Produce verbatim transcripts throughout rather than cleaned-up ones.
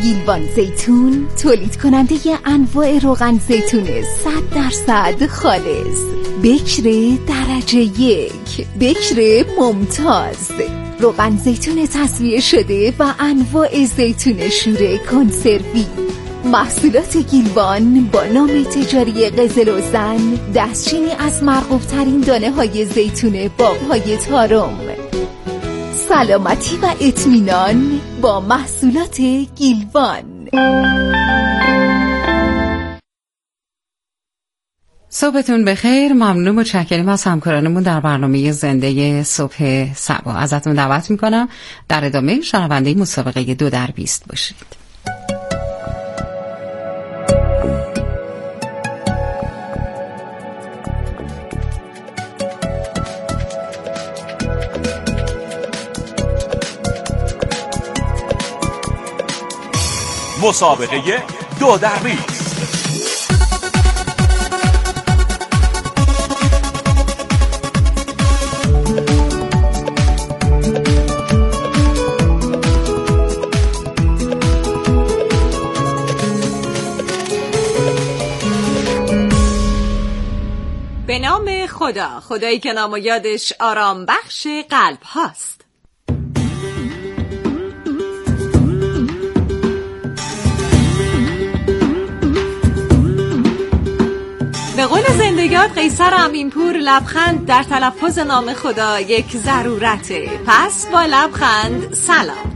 گیلوان زیتون تولید کننده انواع روغن زیتون صد درصد خالص. بکر درجه یک، بکر ممتاز، روغن زیتون تصفیه شده و انواع زیتون شوره کنسروی. محصولات گیلوان با نام تجاری قزل و زن، دستچینی از مرغوب ترین دانه های زیتون بابهای تارم. سلامتی و اطمینان با محصولات گیلوان. صبحتون بخیر. ممنون و متشکرم از همکارانمون در برنامه زنده صبح صبا. ازتون دعوت میکنم در ادامه شنونده مسابقه دو در بیست باشید. مسابقه دو در بیست. به نام خدا، خدایی که نام و یادش آرام بخش قلب هاست. به قول زندگیات قیصر امینپور، لبخند در تلفظ نام خدا یک ضرورته. پس با لبخند سلام.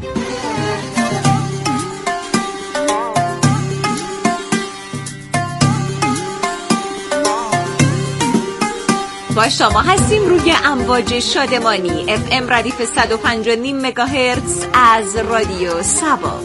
با شما هستیم روی امواج شادمانی اف ام ردیف صد و پنج و نیم مگاهرتز از رادیو صبا.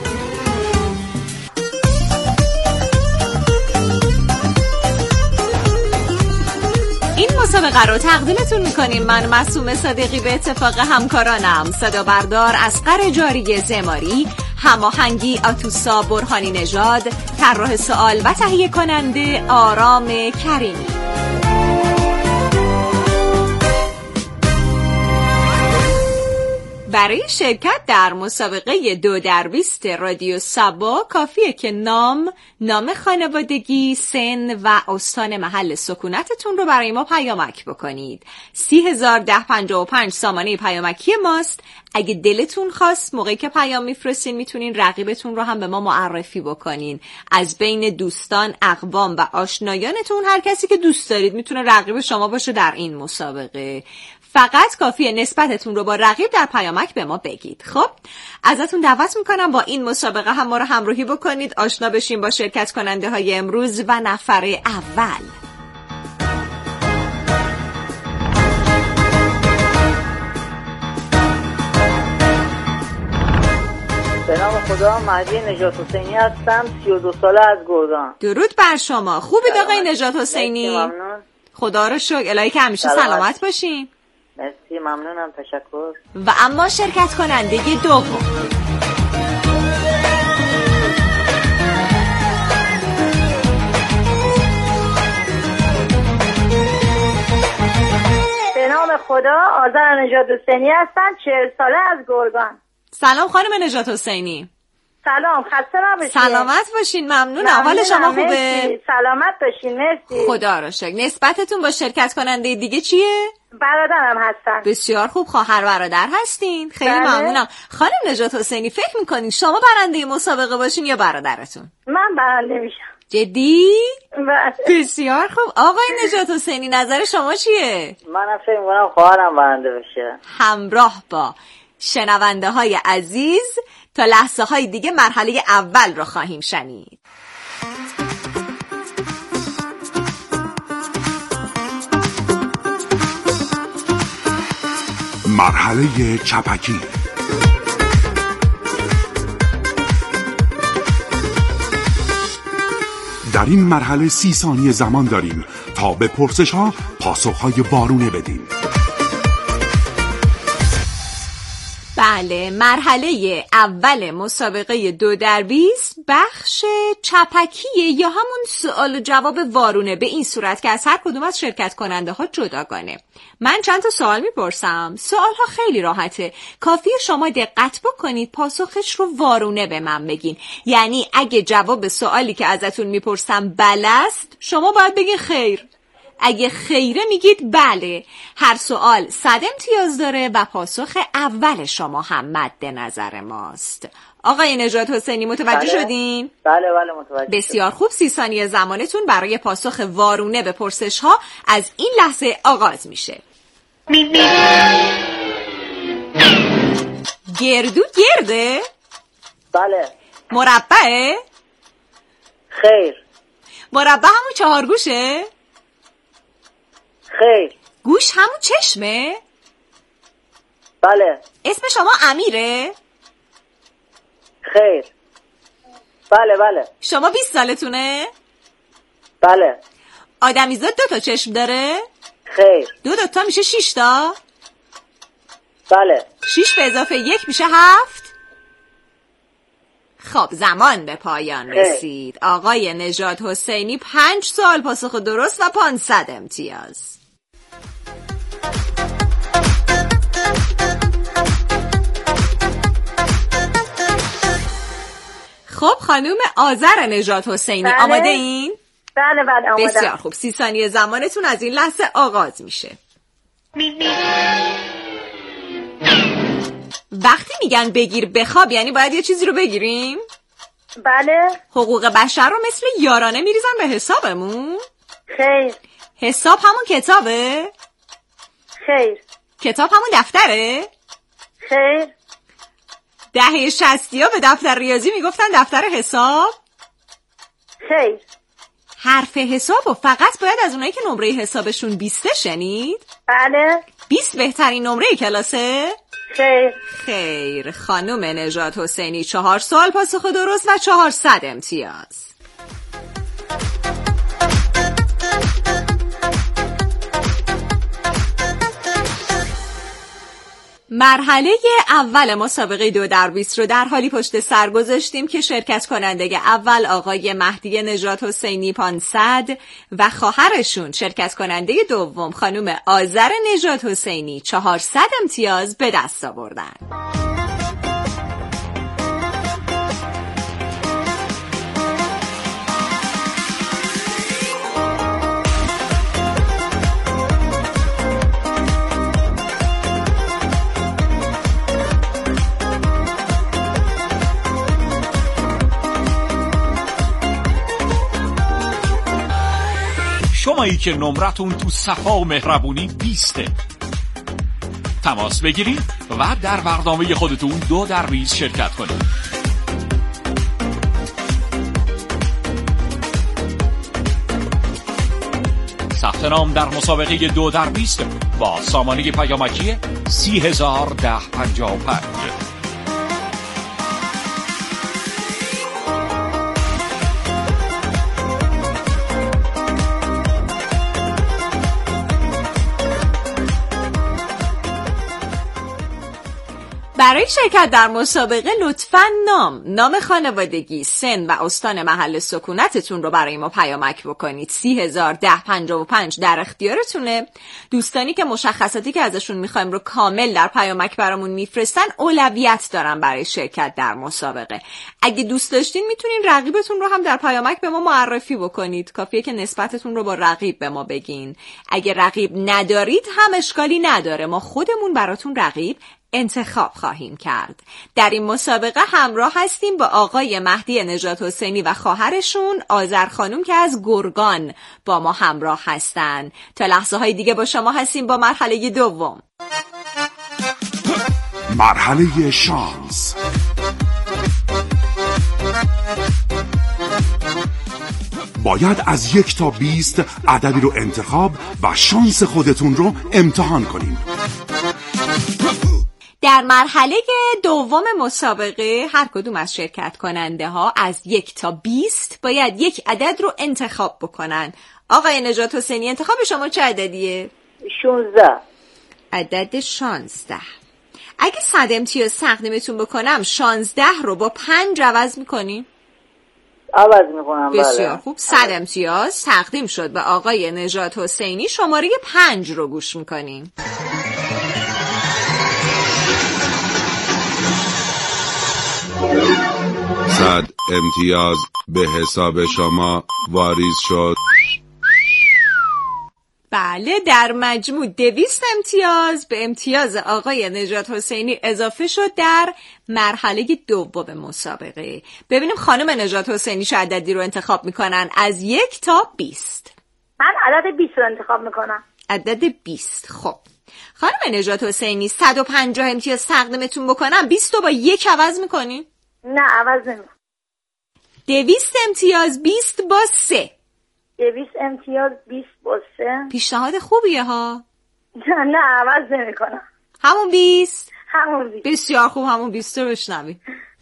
این مسابقه رو تقدیمتون میکنیم من معصومه صادقی به اتفاق همکارانم صدا بردار اصغر جاری زماری، هماهنگی آتوسا برهانی نژاد، طراح سوال و تهیه کننده آرام کریمی. برای شرکت در مسابقه دو در بیست رادیو صبا کافیه که نام، نام خانوادگی، سن و استان محل سکونتتون رو برای ما پیامک بکنید. سی هزار ده پنجاه و پنج سامانه پیامکی ماست. اگه دلتون خواست موقعی که پیام میفرستین میتونین رقیبتون رو هم به ما معرفی بکنین. از بین دوستان، اقوام و آشنایانتون هر کسی که دوست دارید میتونه رقیب شما باشه در این مسابقه. فقط کافیه نسبتتون رو با رقیب در پیامک به ما بگید. خب ازتون دعوت میکنم با این مسابقه هم ما رو همراهی بکنید، آشنا بشیم با شرکت کننده های امروز و نفر اول. به نام خدا، مهدی نجات حسینی هستم، سی و دو ساله از گردان. درود بر شما. خوبید آقای نجات حسینی؟ ممنون. خدا رو شکر. الهی که همیشه سلامت, سلامت باشین. مرسی، ممنونم، تشکر. و اما شرکت کننده دوم. به نام خدا، آذر نجات حسینی هستم، چهل ساله از گرگان. سلام خانم نجات حسینی. سلام، خسته نباشید. سلامت باشین. ممنونم. حال شما خوبه؟ مرسی. سلامت باشین. مرسی. خدا رو شکر. نسبتتون با شرکت کننده دیگه چیه؟ برادرم هستن. بسیار خوب. خواهر برادر هستین؟ خیلی بله. ممنونم. خانم نجات حسینی فکر میکنین شما برنده مسابقه باشین یا برادرتون؟ من برنده میشم. جدی؟ بله. بسیار خوب. آقای نجات حسینی نظر شما چیه؟ من فکر میکنم خواهرم برنده بشه. همراه با شنونده های عزیز تا لحظه های دیگه مرحله اول رو خواهیم شنید. مرحله چپکی. در این مرحله سی ثانیه زمان داریم تا به پرسش ها پاسخ های وارونه بدیم. بله، مرحله اول مسابقه دو در بیست بخش چپکیه یا همون سوال و جواب وارونه، به این صورت که از هر کدوم از شرکت کننده ها جداگانه. من چند تا سوال میپرسم، سوال ها خیلی راحته، کافیه شما دقت بکنید پاسخش رو وارونه به من بگین. یعنی اگه جواب سوالی که ازتون میپرسم بله است، شما باید بگین خیر. اگه خیره میگید بله. هر سوال صد امتیاز داره و پاسخ اول شما هم مد نظر ماست. آقای نژاد حسینی متوجه بله. شدین؟ بله بله متوجه. بسیار خوب. سی ثانیه زمانتون برای پاسخ وارونه به پرسش ها از این لحظه آغاز میشه. گردو گرده؟ بله. مربعه؟ خیر. مربع همون چهارگوشه؟ خیر. گوش همون چشمه؟ بله. اسم شما امیره؟ خیر. بله بله. شما بیست سالتونه؟ بله. آدمیزاد دو تا چشم داره؟ خیر. دو دو تا میشه شش تا؟ بله. شش به اضافه یک میشه هفت؟ خب زمان به پایان رسید. آقای نژاد حسینی پنج سوال پاسخ درست و پانصد امتیاز. خب خانوم آذر نژاد حسینی بله. آماده این؟ بله بله آماده. بسیار خوب. سی ثانیه زمانتون از این لحظه آغاز میشه. وقتی میگن بگیر بخواب یعنی باید یه چیزی رو بگیریم؟ بله. حقوق بشر رو مثل یارانه میریزن به حسابمون؟ خیر. حساب همون کتابه؟ خیر. کتاب همون دفتره؟ خیر. دهه شصتی ها به دفتر ریاضی میگفتن دفتر حساب؟ خیر. حرف حساب و فقط باید از اونایی که نمره حسابشون بیسته شنید؟ بله. بیست بهترین نمره کلاسه؟ خیر. خیر. خانم نژاد حسینی چهار سوال پاسخ درست و چهارصد امتیاز. مرحله اول مسابقه دو در بیست رو در حالی پشت سر گذاشتیم که شرکت کننده اول آقای مهدی نژاد حسینی پانصد و خواهرشون شرکت کننده دوم خانم آذر نژاد حسینی چهارصد امتیاز به دست آوردن. شمایی که نمرتون تو صفا و مهربونی بیسته، تماس بگیرید و در برنامه خودتون دو در بیست شرکت کنید. ثبت نام در مسابقه دو در بیست با سامانه پیامکی سی هزار ده پنجاه و پنج. برای شرکت در مسابقه لطفاً نام، نام خانوادگی، سن و استان محل سکونتتون رو برای ما پیامک بکنید. سی هزار ده پنجاه و پنج در اختیارتونه. دوستانی که مشخصاتی که ازشون میخوایم رو کامل در پیامک برامون میفرستن اولویت دارن برای شرکت در مسابقه. اگه دوست داشتین میتونین رقیبتون رو هم در پیامک به ما معرفی بکنید. کافیه که نسبتتون رو با رقیب به ما بگین. اگه رقیب ندارید هم اشکالی نداره، ما خودمون براتون رقیب انتخاب خواهیم کرد. در این مسابقه همراه هستیم با آقای مهدی نژاد حسینی و خواهرشون آذر خانم که از گرگان با ما همراه هستن. تا لحظه های دیگه با شما هستیم با مرحله دوم. مرحله شانس. باید از یک تا بیست عددی رو انتخاب و شانس خودتون رو امتحان کنیم. در مرحله دوم مسابقه هر کدوم از شرکت کننده ها از یک تا بیست باید یک عدد رو انتخاب بکنن. آقای نژاد حسینی انتخاب شما چه عددیه؟ شانزده. عدد شانزده. اگه صد امتیاز تقدیمتون بکنم شانزده رو با پنج عوض میکنیم؟ عوض میکنم. بسیار بله. خوب. صد امتیاز تقدیم شد به آقای نژاد حسینی. شماره پنج رو گوش میکنیم. صد امتیاز به حساب شما واریز شد. بله، در مجموع دویست امتیاز به امتیاز آقای نژاد حسینی اضافه شد در مرحله دوم مسابقه. ببینیم خانم نژاد حسینی چه عددی رو انتخاب میکنن از یک تا بیست. من عدد بیست رو انتخاب میکنم. عدد بیست. خب خانم نژاد حسینی صد و پنجاه امتیاز تقدیمتون بکنم، بیست رو با یک عوض میکنین؟ نه عوض نمیکنم. دویست امتیاز بیست با سه. دویست امتیاز بیست با سه. پیشنهاد خوبیه ها. نه نه عوض نمیکنم. همون بیست. همون بیست. بسیار خوب، همون بیست رو بشنویم.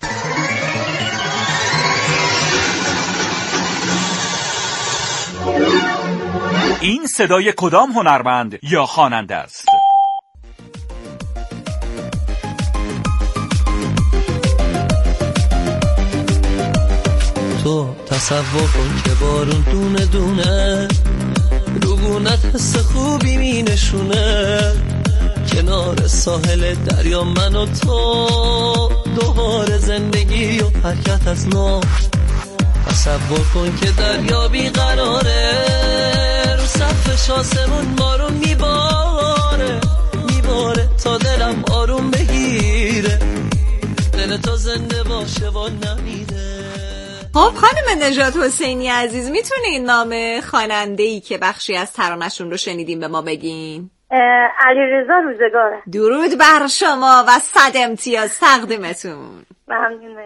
این صدای کدام هنرمند یا خواننده است؟ تو تصور کن که بارون دونه دونه روگونت حس خوبی می نشونه، کنار ساحل دریا من و تو دوباره زندگی و حرکت از نو. تصور کن که دریا بیقراره، رو سقفش آسمون بارون میباره میباره تا دلم آروم بگیره، دل تو زنده باشه و نمیره. خب خانم نژاد حسینی عزیز، میتونین نام خواننده‌ای که بخشی از ترانه‌شون رو شنیدیم به ما بگین؟ علیرضا روزگاره. درود بر شما و صد امتیاز تقدیمتون. ممنون.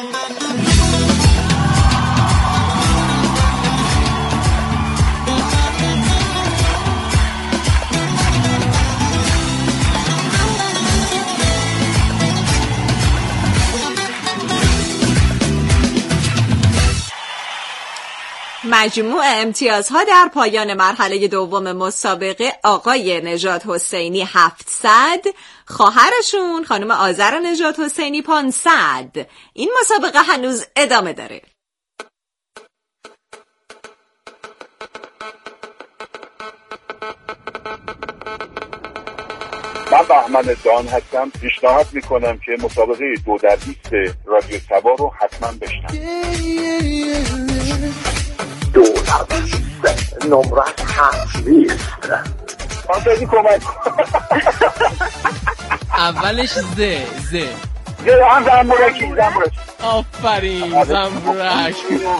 مجموع امتیازها در پایان مرحله دوم مسابقه آقای نژاد حسینی هفتصد، خواهرشون خانم آذر نژاد حسینی پانصد. این مسابقه هنوز ادامه داره. من بهمن دان هستم. پیشنهاد میکنم که مسابقه دو در بیست رادیو سبا رو حتما بشنوید. دو در بیست نمره هفت بیست. آنتازی کمک اولش ز ز یه هم زنبورکی زنبورکی آفرین زنبورک.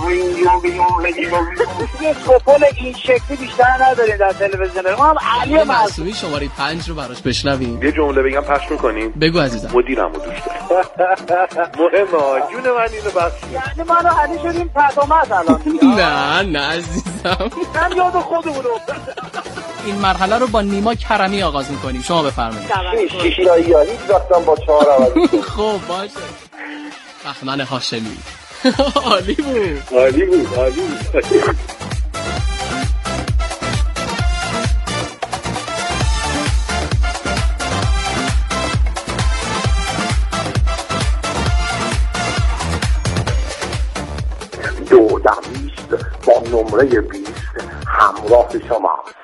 یه سپول این شکلی بیشتر نداریم در تلویزیون. ما هم علی معصومی شماره پنج رو براش بشنویم. یه جمله بگم پخش میکنیم؟ بگو عزیزم. مدیرمو دوست دارم. مهمه جون من اینو بس. یعنی ما رو علی شدیم تدامت الان. نه نه عزیزم، من یاد خودمونو. این مرحله رو با نیما کرمی آغاز میکنیم. شما بفرمایید. شیش تایی یا هیچ وقتم با چهار عوض. خب باشه. بهمن هاشمی. عالی بود عالی بود عالی بود. دو در بیست با نمره بیست همراه شماست.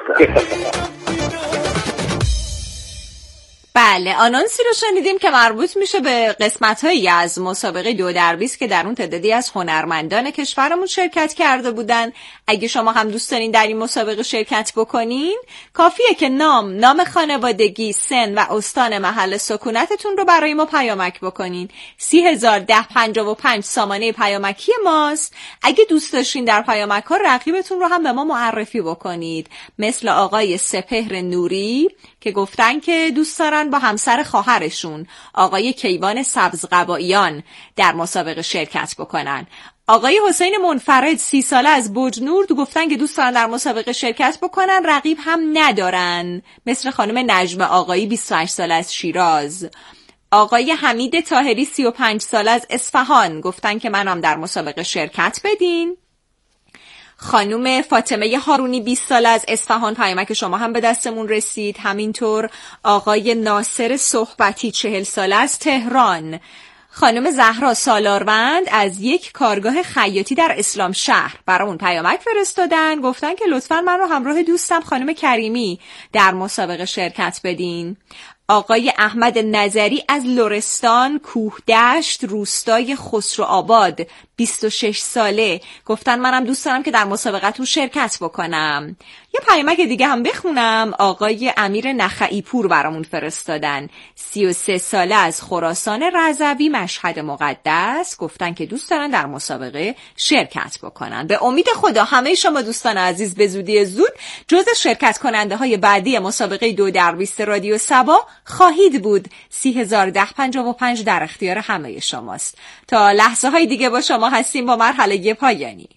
بله، آنونسی رو شنیدیم که مربوط میشه به قسمت‌هایی از مسابقه دو در بیست که در اون تعدادی از هنرمندان کشورمون شرکت کرده بودن. اگه شما هم دوست دارین در این مسابقه شرکت بکنین، کافیه که نام، نام خانوادگی، سن و استان محل سکونتتون رو برای ما پیامک بکنین. سی هزار ده پنجاه و پنج سامانه پیامکی ماست. اگه دوست داشتین در پیامک ها رقیبتون رو هم به ما معرفی بکنید، مثل آقای سپهر نوری که گفتن که دوست دارن با همسر خواهرشون آقای کیوان سبزقباییان در مسابقه شرکت بکنن. آقای حسین منفرد سی ساله از بجنورد گفتن که دوست دارن در مسابقه شرکت بکنن، رقیب هم ندارن، مثل خانم نجمه آقایی بیست و هشت ساله از شیراز. آقای حمید طاهری سی و پنج ساله از اصفهان گفتن که منم در مسابقه شرکت بدین. خانم فاطمه هارونی بیست ساله از اصفهان، پیامک شما هم به دستمون رسید. همینطور آقای ناصر صحبتی چهل ساله از تهران. خانم زهرا سالاروند از یک کارگاه خیاطی در اسلام شهر برامون پیامک فرستادن، گفتن که لطفاً من رو همراه دوستم خانم کریمی در مسابقه شرکت بدین. آقای احمد نظری از لرستان کوهدشت روستای خسروآباد بیست و شش ساله گفتن منم دوست دارم که در مسابقتون شرکت بکنم. یه پیامک دیگه هم بخونم. آقای امیر نخعی پور برامون فرستادن، سی و سه ساله از خراسان رضوی مشهد مقدس، گفتن که دوست دارن در مسابقه شرکت بکنن. به امید خدا همه شما دوستان عزیز به زودی زود جزو شرکت کننده های بعدی مسابقه دو در بیست رادیو صبا خواهید بود. سی هزار و ده پنجاه و پنج در اختیار همه شماست. تا لحظه های دیگه با شما هستیم با مرحله پایانی.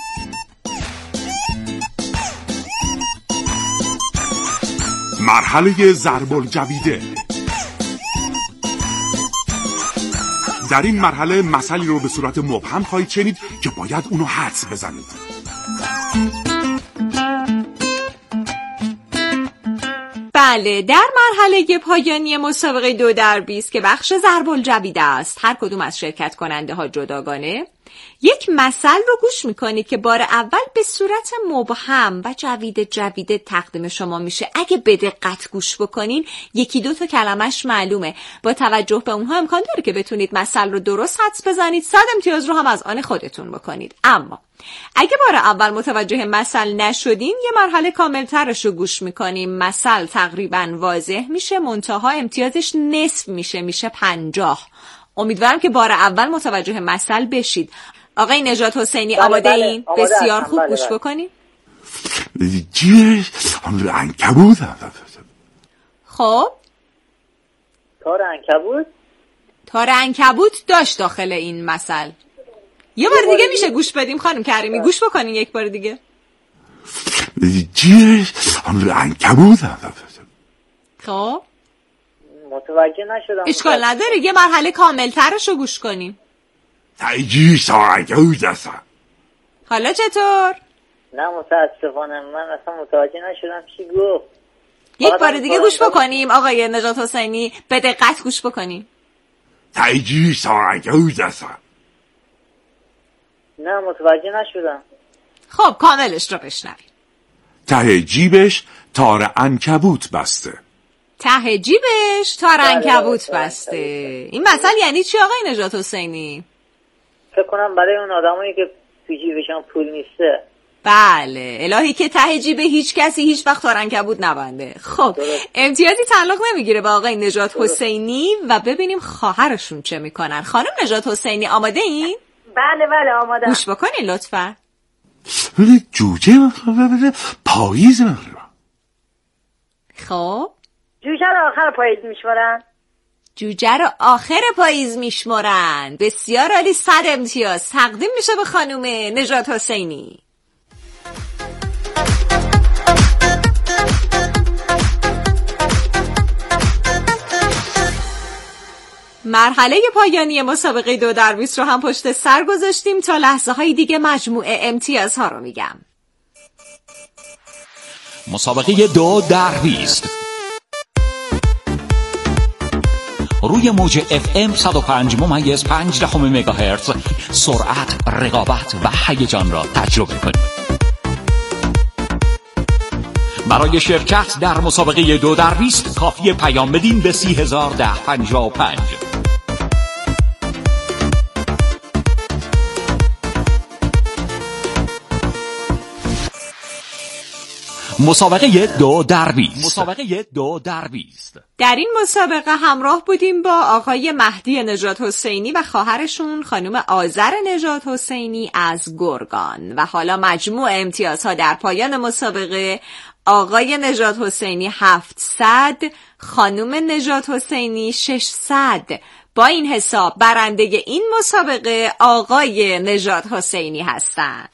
مرحله ضرب الجویده. در این مرحله مسئله رو به صورت مبهم خواهید شنید که باید اونو حدس بزنید. بله، در مرحله پایانی مسابقه دو در بیست که بخش ضرب الجویده است، هر کدوم از شرکت کننده ها جداگانه یک مثل رو گوش میکنید که بار اول به صورت مبهم و جویده جویده تقدیم شما میشه. اگه به دقت گوش بکنین یکی دو تا کلمش معلومه. با توجه به اونها امکان داره که بتونید مثل رو درست حدس بزنید، صد امتیاز رو هم از آن خودتون بکنید. اما اگه بار اول متوجه مثل نشدین یه مرحله کاملترش رو گوش میکنیم. مثل تقریبا واضح میشه، منتها امتیازش نصف میشه، میشه پنجاه. امیدوارم که بار اول متوجه مثل بشید. آقای نجات حسینی آماده این؟ بله، بسیار خوب بله، گوش بله. بکنید. جیش عنکبوت. خب تار عنکبوت؟ تار عنکبوت داشت داخل این مثل. یه بار دیگه میشه گوش بدیم خانم کریمی؟ گوش بکنین یک بار دیگه. جیش عنکبوت. خب متوجه نشدم. اشکال نداره، یه مرحله کامل ترش رو گوش کنیم. تایجیش عنکبوت است. حالا چطور؟ نه متاسفانه من اصلا متوجه نشدم چی گفت. یک بار دیگه گوش بکنیم آقای نجات حسینی، به دقت گوش بکنیم. تایجیش عنکبوت است. نه متوجه نشدم. خب کاملش رو بشنویم. ته جیبش تار عنکبوت بسته. ته جیبش تار عنکبوت بسته. این مثل یعنی چی آقای نجات حسینی؟ فکر کنم برای اون آدمایی که تو جیبشان پول نیسته. بله، الهی که ته جیب هیچ کسی هیچ وقت تار عنکبوت نبنده. خب امتیازی تعلق نمیگیره به آقای نجات حسینی و ببینیم خواهرشون چه میکنن. خانم نجات حسینی آماده این؟ بله بله آماده. گوش بکنین لطفا. جوجه پاییز. خب جوجه رو آخر پاییز میشمارن. جوجه رو آخر پاییز میشمارن. بسیار عالی، صد امتیاز تقدیم میشه به خانم نجات حسینی. مرحله پایانی مسابقه دو در بیست رو هم پشت سر گذاشتیم. تا لحظه های دیگه مجموعه امتیازها رو میگم. مسابقه دو در بیست روی موج اف ام صد و پنج ممیز پنج دهم مگاهرتز سرعت، رقابت و هیجان را تجربه کنید. برای شرکت در مسابقه دو در بیست کافی پیام بدین به سی هزار و ده پنجاه و پنج. مسابقه دو در بیست مسابقه دو در بیست در این مسابقه همراه بودیم با آقای مهدی نجات حسینی و خواهرشون خانم آذر نجات حسینی از گرگان. و حالا مجموع امتیازها در پایان مسابقه: آقای نجات حسینی هفتصد، خانم نجات حسینی ششصد. با این حساب برنده این مسابقه آقای نجات حسینی هستند.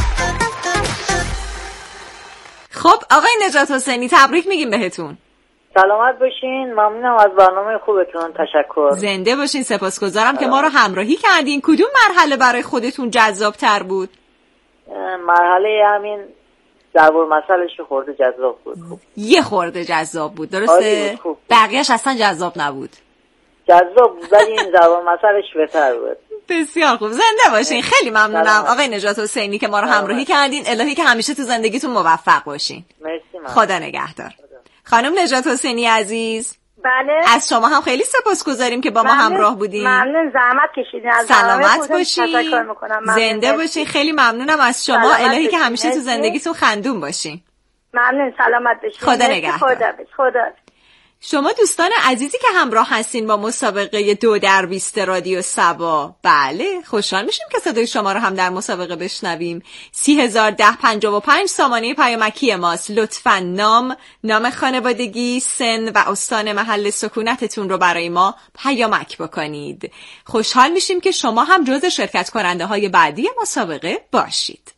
خب آقای نجات حسینی تبریک میگیم بهتون. سلامت باشین. ممنونم از برنامه خوبتون. تشکر. زنده باشین. سپاسگزارم که ما رو همراهی کردین. کدوم مرحله برای خودتون جذاب تر بود؟ مرحله همین درباره مسئلهش خورده جذاب بود. خوب. یه خورده جذاب بود درسته؟ بود. بقیهش اصلا جذاب نبود. جذاب بود ولی این درباره مسئلهش بهتر بود. بسیار خوب. زنده باشین. خیلی ممنونم آقای نجات حسینی که ما رو همراهی کردین. الهی که همیشه تو زندگیتون موفق باشین. مرسی. خدا نگهدار. خانم نجات حسینی عزیز، بله. از شما هم خیلی سپاسگزاریم که با ما همراه بودین. ممنون، زحمت کشیدین. از سلامت باشین. زنده مرسی. باشین. خیلی ممنونم از شما. الهی که همیشه تو زندگیتون خندون باشین. ممنون. سلامت باشین. خدا نگهدار. خدا خدا. شما دوستان عزیزی که همراه هستین با مسابقه دو در بیست رادیو صبا، بله خوشحال میشیم که صدای شما رو هم در مسابقه بشنویم. سی هزار ده پنجاه و پنج سامانه پیامکی ماست. لطفاً نام، نام خانوادگی، سن و استان محل سکونتتون رو برای ما پیامک بکنید. خوشحال میشیم که شما هم جزو شرکت کننده های بعدی مسابقه باشید.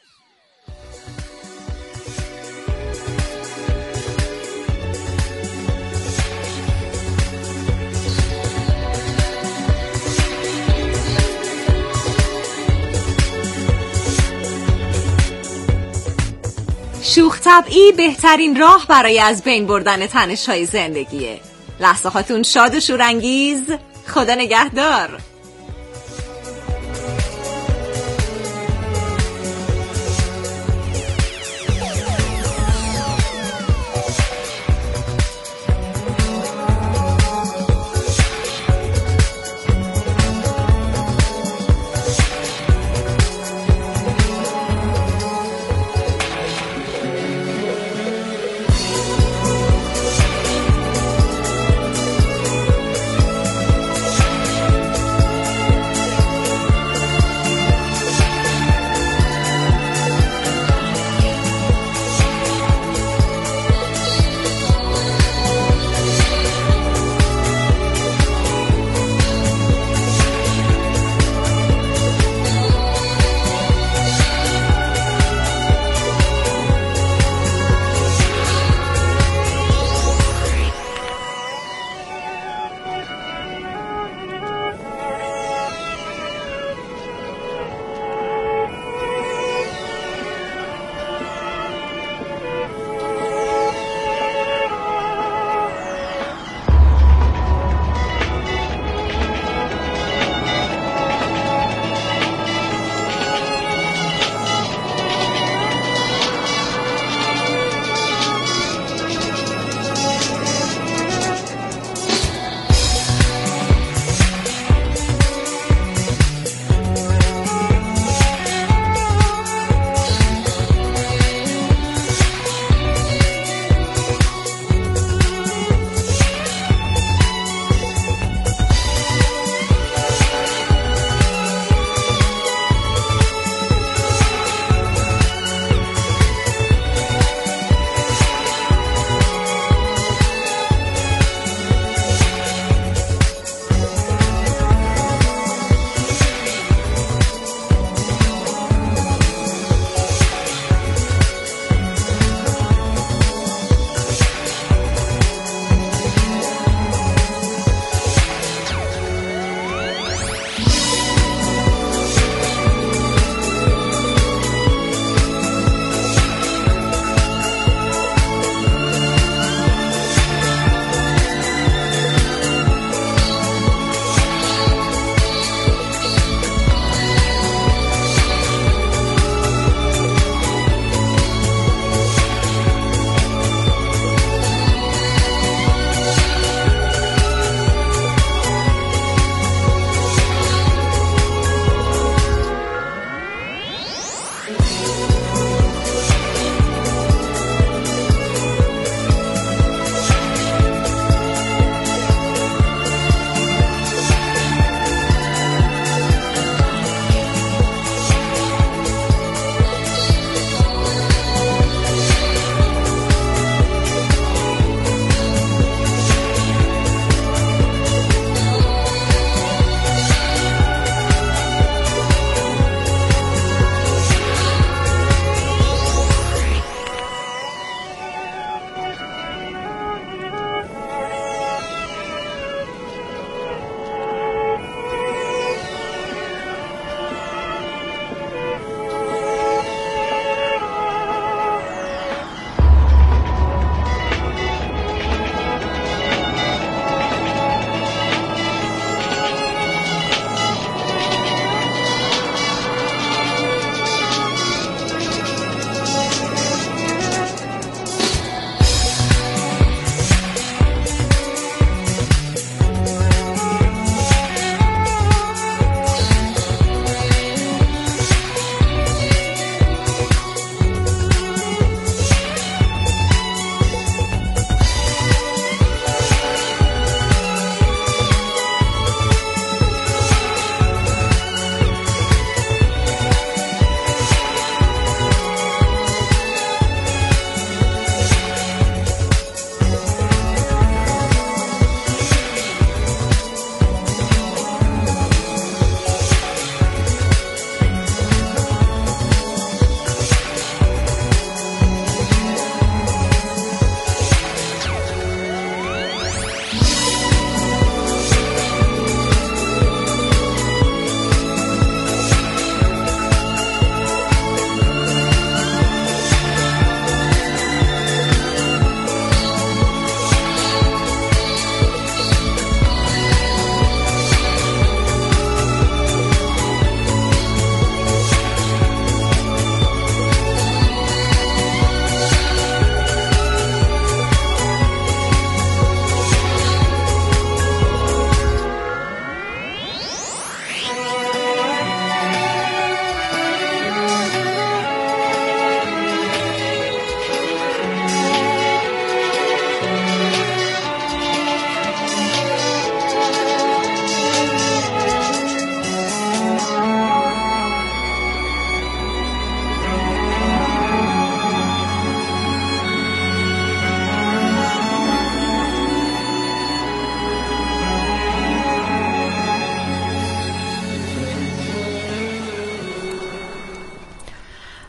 شوخ طبعی بهترین راه برای از بین بردن تنش‌های زندگیه. لحظه هاتون شاد و شورانگیز. خدا نگهدار.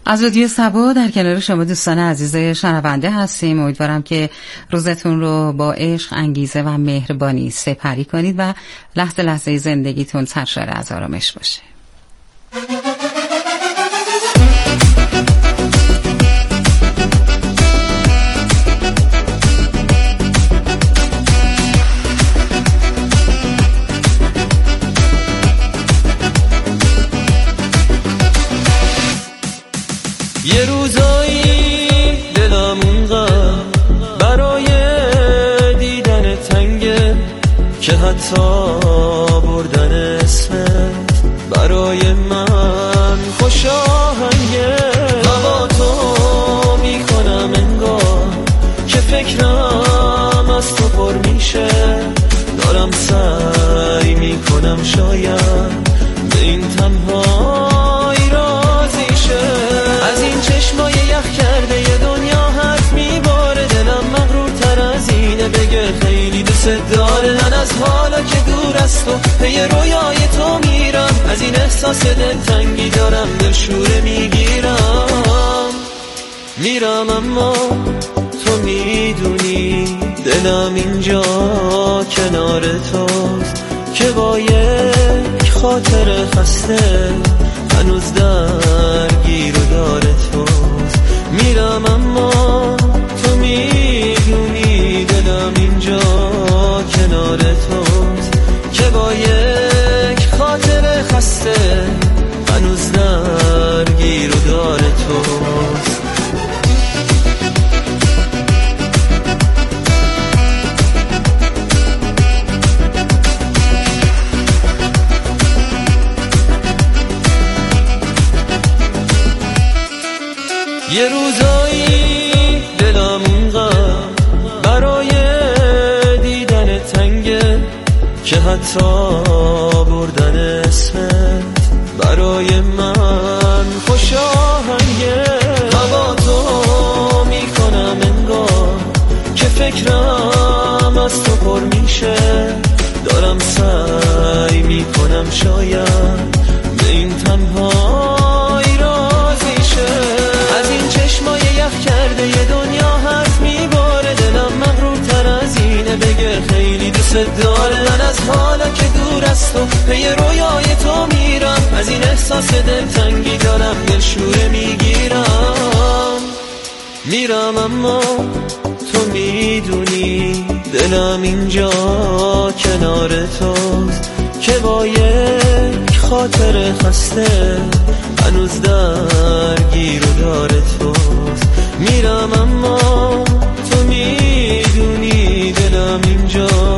از رادیو صبا در کنار شما دوستان عزیز شنونده هستیم. امیدوارم که روزتون رو با عشق، انگیزه و مهربانی سپری کنید و لحظه لحظه زندگیتون سرشار از آرامش باشه. یه روزایی دلم اونقدر برای دیدن تنگه که حتی بردن اسمت برای من خوش آهنگه. هوا تو میکنم انگار که فکرم از تو پر میشه، دارم سعی میکنم شاید به این تنهایی راضی شه. از این چشمای یخ کرده ی دنیا حرف میباره، دلم مغرورتر از اینه بگه خیلی دوست داره. من از حالا که دور از تو پی رویای تو میرم، از این احساس دلتنگی دارم دلشوره میگیرم. میرم اما تو میدونی دلم اینجا کنار توست که با یک خاطر خسته هنوز درگیر و داره توست. میرم اما تو میدونی دلم اینجا کنار توست که با یک خاطر خسته هنوز درگیر و داره توست. یه روزایی دلم اونقدر برای دیدن تنگه که حتی بردن اسمت برای من خوش آهنگه. هوا تو میکنم انگار که فکرم از تو پر میشه، دارم سعی میکنم شاید به این تنهایی راضی شه. از این چشمای یخ کرده ی دنیا حرف میباره، دلم مغرورتر از اینه بگه خیلی دوست داره. من از حالا که دور از تو پی رویای تو میرم، از این احساس دلتنگی دارم دلشوره میگیرم. میرم اما تو میدونی دلم اینجا کنار توست که با یک خاطر خسته هنوز درگیر و داره توست. میرم اما تو میدونی دلم اینجا